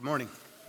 morning.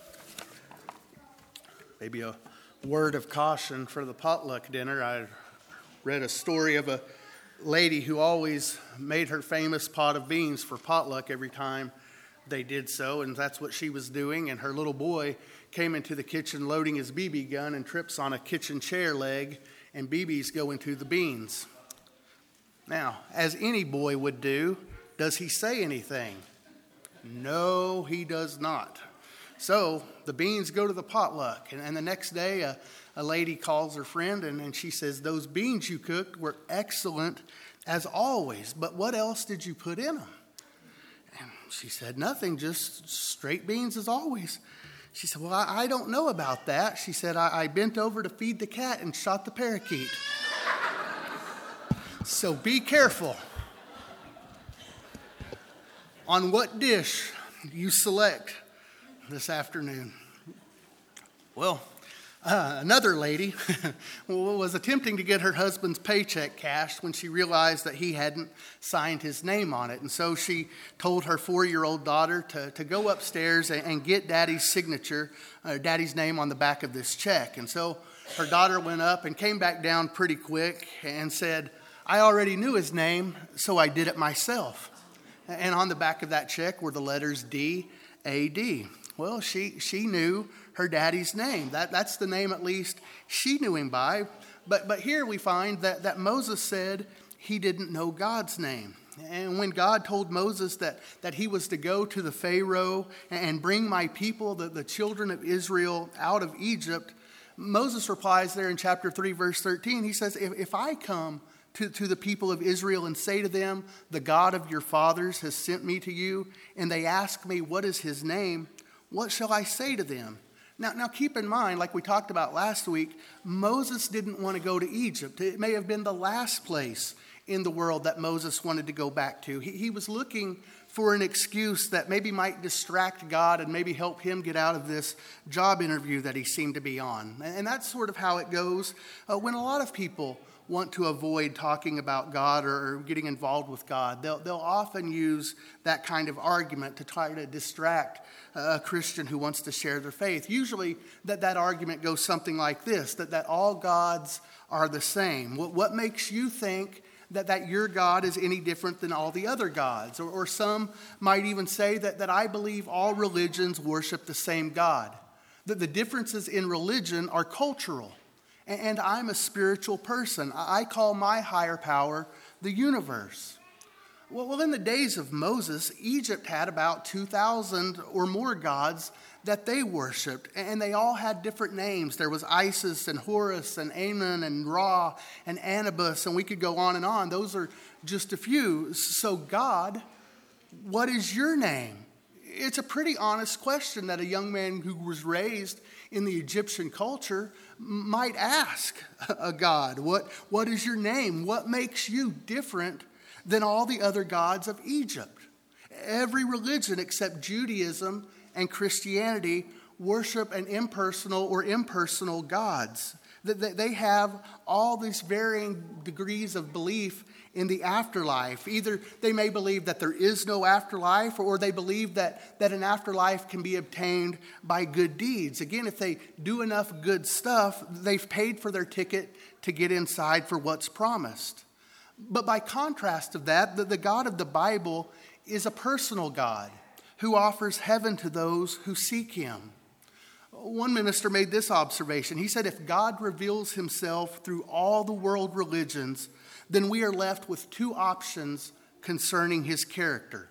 Maybe a word of caution for the potluck dinner. I read a story of a lady who always made her famous pot of beans for potluck every time they did so, and that's what she was doing. And her little boy came into the kitchen loading his BB gun and trips on a kitchen chair leg, and BBs go into the beans. Now, as any boy would do, does he say anything? No, he does not. So the beans go to the potluck, and the next day a lady calls her friend and she says, "Those beans you cooked were excellent as always, but what else did you put in them?" And she said, "Nothing, just straight beans as always." She said, "Well, I don't know about that." She said, I bent over to feed the cat and shot the parakeet. So be careful on what dish you select this afternoon. Well, another lady was attempting to get her husband's paycheck cashed when she realized that he hadn't signed his name on it. And so she told her 4-year-old daughter to go upstairs and get Daddy's signature, Daddy's name on the back of this check. And so her daughter went up and came back down pretty quick and said, "I already knew his name, so I did it myself." And on the back of that check were the letters D-A-D. Well, she knew her daddy's name. That's the name at least she knew him by. But here we find that Moses said he didn't know God's name. And when God told Moses that he was to go to the Pharaoh and bring my people, the children of Israel, out of Egypt, Moses replies there in chapter 3, verse 13. He says, if I come to the people of Israel and say to them, "The God of your fathers has sent me to you," and they ask me, "What is his name?" what shall I say to them? Now keep in mind, like we talked about last week, Moses didn't want to go to Egypt. It may have been the last place in the world that Moses wanted to go back to. He was looking for an excuse that maybe might distract God and maybe help him get out of this job interview that he seemed to be on. And that's sort of how it goes when a lot of people want to avoid talking about God or getting involved with God. They'll often use that kind of argument to try to distract a Christian who wants to share their faith. Usually that argument goes something like this, that all gods are the same. What makes you think that your God is any different than all the other gods? Or some might even say that I believe all religions worship the same God. That the differences in religion are cultural. And I'm a spiritual person. I call my higher power the universe. Well, in the days of Moses, Egypt had about 2,000 or more gods that they worshipped. And they all had different names. There was Isis and Horus and Amun and Ra and Anubis. And we could go on and on. Those are just a few. So God, what is your name? It's a pretty honest question that a young man who was raised in the Egyptian culture might ask a God. What is your name? What makes you different than all the other gods of Egypt? Every religion except Judaism and Christianity worship an impersonal gods. They have all these varying degrees of belief in the afterlife. Either they may believe that there is no afterlife, or they believe that an afterlife can be obtained by good deeds. Again, if they do enough good stuff, they've paid for their ticket to get inside for what's promised. But by contrast of that, the God of the Bible is a personal God who offers heaven to those who seek him. One minister made this observation. He said, if God reveals himself through all the world religions, then we are left with two options concerning his character.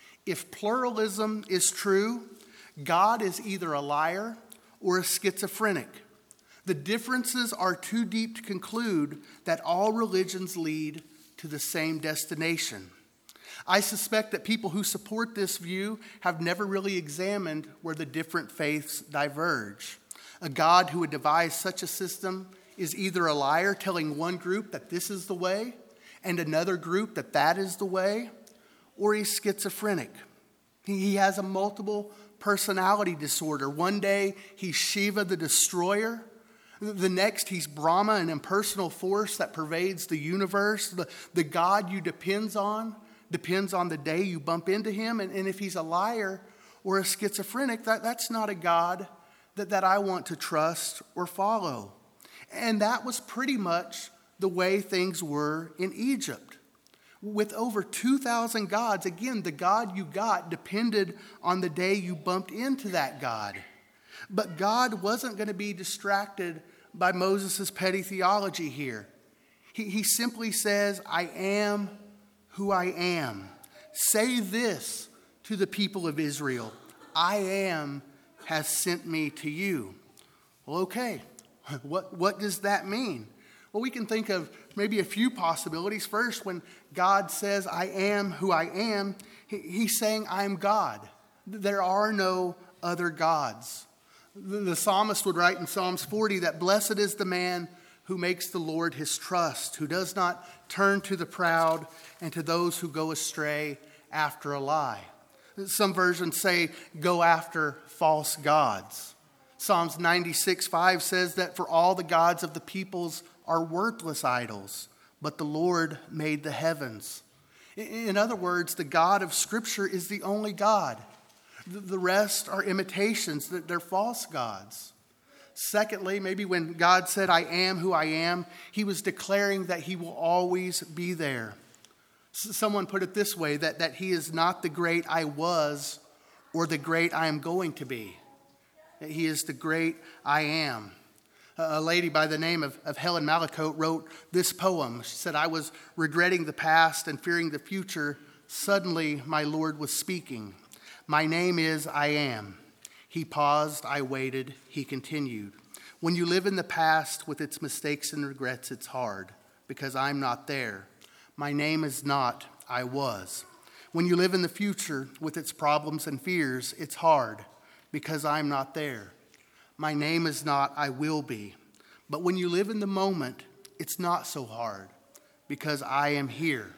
If pluralism is true, God is either a liar or a schizophrenic. The differences are too deep to conclude that all religions lead to the same destination. I suspect that people who support this view have never really examined where the different faiths diverge. A God who would devise such a system is either a liar telling one group that this is the way and another group that is the way, or he's schizophrenic. He has a multiple personality disorder. One day he's Shiva the destroyer. The next he's Brahma, an impersonal force that pervades the universe. The God you depends on the day you bump into him. And if he's a liar or a schizophrenic, that's not a God that I want to trust or follow. And that was pretty much the way things were in Egypt. With over 2,000 gods, again, the God you got depended on the day you bumped into that God. But God wasn't going to be distracted by Moses' petty theology here. He simply says, I am who I am. Say this to the people of Israel, I am has sent me to you. Well, okay, what does that mean? Well, we can think of maybe a few possibilities. First, when God says, I am who I am, he's saying, I am God. There are no other gods. The psalmist would write in Psalms 40 that blessed is the man who makes the Lord his trust, who does not turn to the proud and to those who go astray after a lie. Some versions say, go after false gods. Psalms 96:5 says that for all the gods of the peoples are worthless idols, but the Lord made the heavens. In other words, the God of Scripture is the only God. The rest are imitations, they're false gods. Secondly, maybe when God said, I am who I am, he was declaring that he will always be there. Someone put it this way, that he is not the great I was or the great I am going to be. He is the great I am. A lady by the name of Helen Malacote wrote this poem. She said, I was regretting the past and fearing the future. Suddenly, my Lord was speaking. My name is I am. He paused, I waited, he continued. When you live in the past with its mistakes and regrets, it's hard because I'm not there. My name is not I was. When you live in the future with its problems and fears, it's hard because I'm not there. My name is not I will be. But when you live in the moment, it's not so hard because I am here.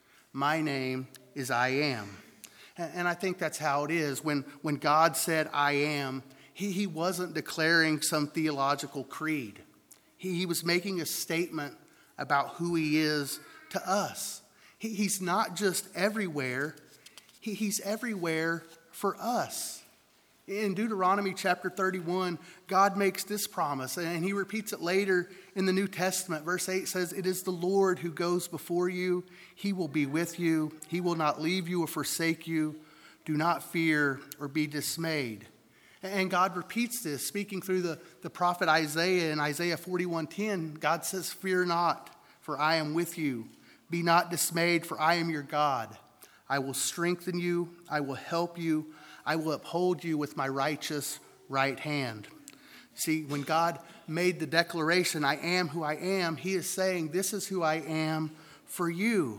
My name is I am. And I think that's how it is. When God said I am, he wasn't declaring some theological creed. He was making a statement about who he is to us. He's not just everywhere. He's everywhere for us. In Deuteronomy chapter 31, God makes this promise, and he repeats it later in the New Testament. Verse 8 says, it is the Lord who goes before you. He will be with you. He will not leave you or forsake you. Do not fear or be dismayed. And God repeats this, speaking through the prophet Isaiah. In Isaiah 41:10, God says, fear not, for I am with you. Be not dismayed, for I am your God. I will strengthen you. I will help you. I will uphold you with my righteous right hand. See, when God made the declaration, I am who I am, he is saying, this is who I am for you.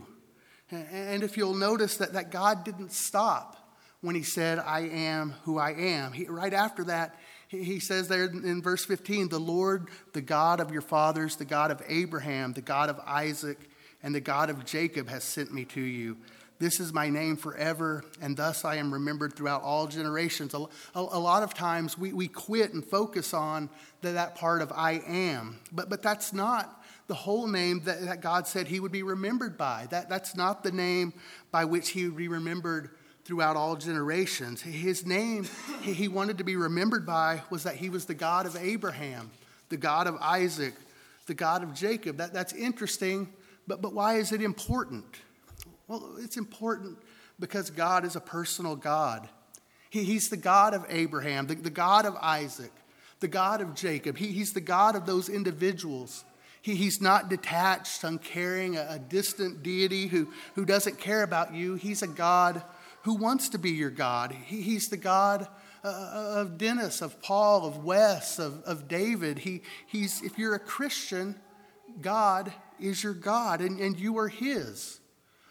And if you'll notice that God didn't stop when he said, I am who I am. Right after that, he says there in verse 15, the Lord, the God of your fathers, the God of Abraham, the God of Isaac, and the God of Jacob has sent me to you. This is my name forever, and thus I am remembered throughout all generations. A lot of times we quit and focus on that part of I am. But that's not the whole name that God said he would be remembered by. That's not the name by which he would be remembered throughout all generations. His name he wanted to be remembered by was that he was the God of Abraham, the God of Isaac, the God of Jacob. That's interesting, but why is it important? Well, it's important because God is a personal God. He's the God of Abraham, the God of Isaac, the God of Jacob. He's the God of those individuals. He's not detached, uncaring, a distant deity who doesn't care about you. He's a God who wants to be your God. He's the God of Dennis, of Paul, of Wes, of David. He's if you're a Christian, God is your God, and you are his.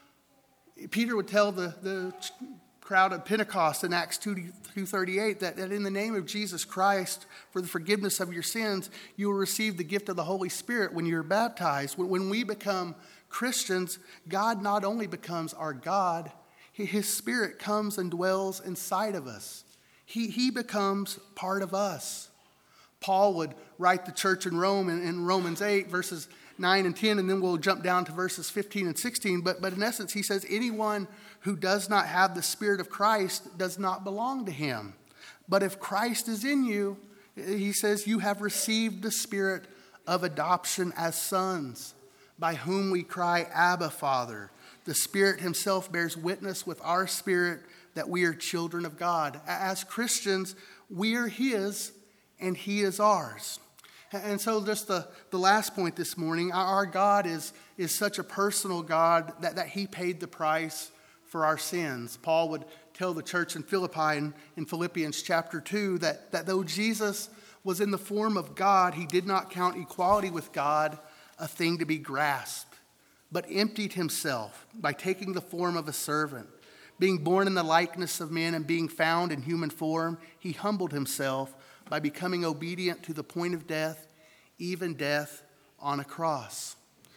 Peter would tell the crowd at Pentecost in Acts 2:38 that in the name of Jesus Christ, for the forgiveness of your sins, you will receive the gift of the Holy Spirit when you're baptized. When we become Christians, God not only becomes our God, his Spirit comes and dwells inside of us. He becomes part of us. Paul would write the church in Rome in Romans 8, verses 9 and 10, and then we'll jump down to verses 15 and 16. But in essence, he says, anyone who does not have the Spirit of Christ does not belong to him. But if Christ is in you, he says, you have received the Spirit of adoption as sons, by whom we cry, Abba, Father. The Spirit himself bears witness with our spirit that we are children of God. As Christians, we are his and he is ours. And so just the last point this morning, our God is such a personal God that he paid the price for our sins. Paul would tell the church in Philippi in Philippians chapter 2 that though Jesus was in the form of God, he did not count equality with God a thing to be grasped, but emptied himself by taking the form of a servant. Being born in the likeness of men and being found in human form, he humbled himself by becoming obedient to the point of death, even death on a cross.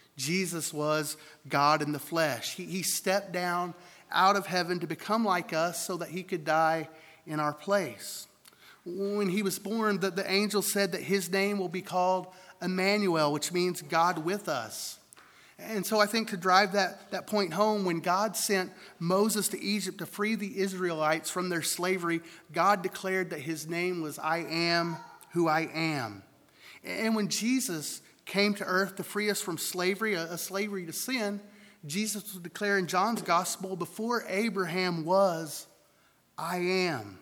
Jesus was God in the flesh. He stepped down out of heaven to become like us so that he could die in our place. When he was born, the angel said that his name will be called Emmanuel, which means God with us. And so I think to drive that point home, when God sent Moses to Egypt to free the Israelites from their slavery, God declared that his name was I am who I am. And when Jesus came to earth to free us from slavery, a slavery to sin, Jesus would declare in John's gospel, before Abraham was, I am.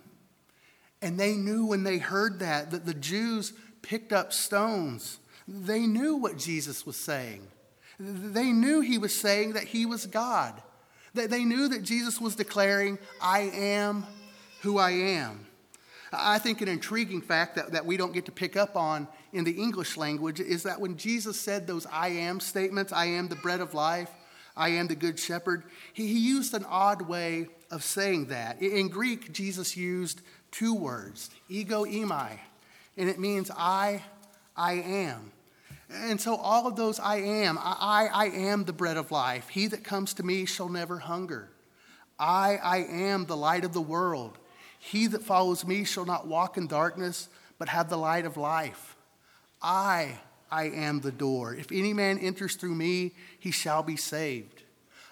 And they knew when they heard that the Jews picked up stones. They knew what Jesus was saying. They knew he was saying that he was God. They knew that Jesus was declaring, I am who I am. I think an intriguing fact that we don't get to pick up on in the English language is that when Jesus said those I am statements, I am the bread of life, I am the good shepherd, he used an odd way of saying that. In Greek, Jesus used two words, ego eimi, and it means I am. And so all of those I am the bread of life. He that comes to me shall never hunger. I am the light of the world. He that follows me shall not walk in darkness, but have the light of life. I am the door. If any man enters through me, he shall be saved.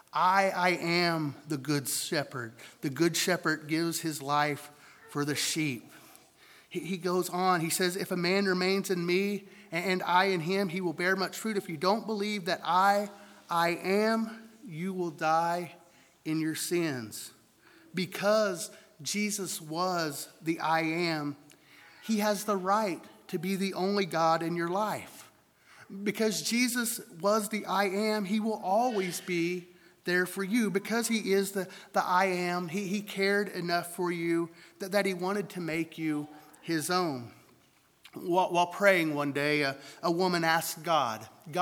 I am the good shepherd. The good shepherd gives his life for the sheep. He goes on. He says, if a man remains in me and I in him, he will bear much fruit. If you don't believe that I am, you will die in your sins. Because Jesus was the I am, he has the right to be the only God in your life. Because Jesus was the I am, he will always be there for you. Because he is the I am, he cared enough for you that he wanted to make you his own. While praying one day, a woman asked God,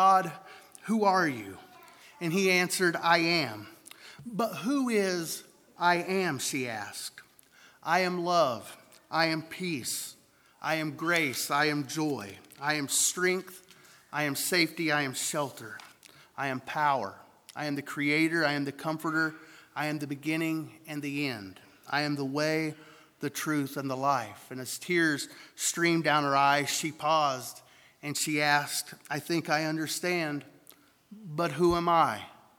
who are you? And he answered, I am. But who is I am, she asked. I am love. I am peace. I am grace. I am joy. I am strength. I am safety. I am shelter. I am power. I am the creator. I am the comforter. I am the beginning and the end. I am the way, the truth, and the life. And as tears streamed down her eyes, she paused and she asked, I think I understand, but who am I?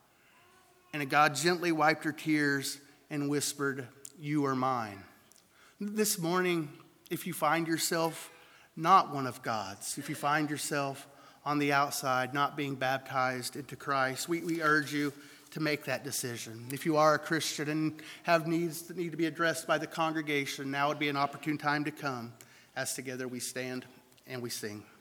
And God gently wiped her tears and whispered, you are mine. This morning, if you find yourself not one of God's, if you find yourself on the outside, not being baptized into Christ, we urge you to make that decision. If you are a Christian and have needs that need to be addressed by the congregation, now would be an opportune time to come as together we stand and we sing.